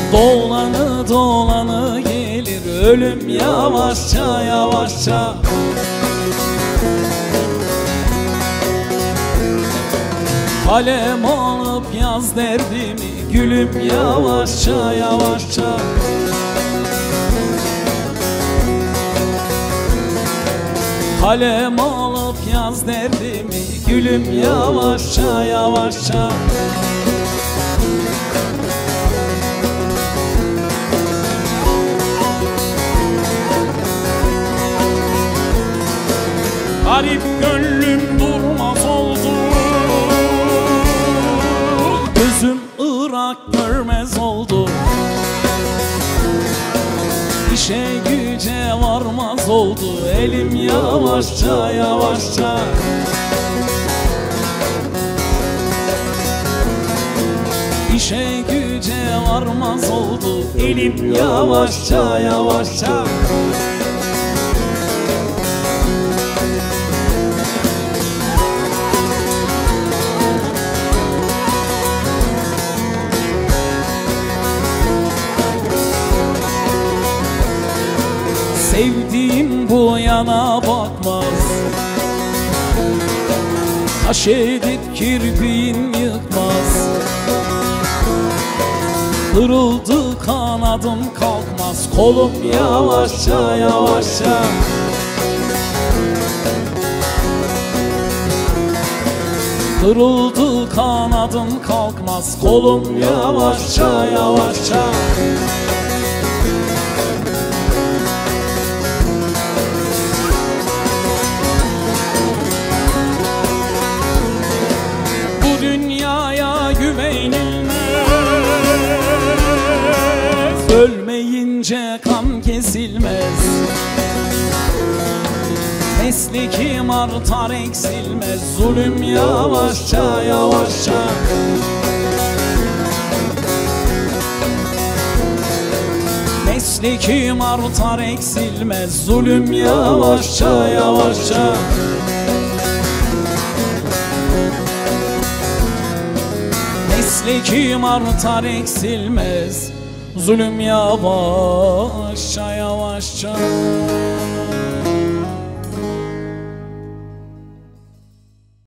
Dolanı dolanı gelir ölüm yavaşça yavaşça. Kalem alıp yaz derdimi gülüm yavaşça yavaşça. Kalem alıp yaz derdimi gülüm yavaşça yavaşça. Garip gönlüm durmaz oldu, gözüm Irak görmez oldu. İşe güce varmaz oldu, elim yavaşça yavaşça. İşe güce varmaz oldu, elim yavaşça yavaşça. Sevdiğim bu yana bakmaz, taş edip kirpiğin yıkmaz. Kırıldı kanadım kalkmaz, kolum yavaşça yavaşça. Kırıldı kanadım kalkmaz, kolum yavaşça yavaşça. Ölmeyince kan kesilmez, meslekim artar eksilmez. Zulüm yavaşça yavaşça. Meslekim artar eksilmez. Zulüm yavaşça yavaşça. Meslekim artar eksilmez. Zulüm yavaşça yavaşça.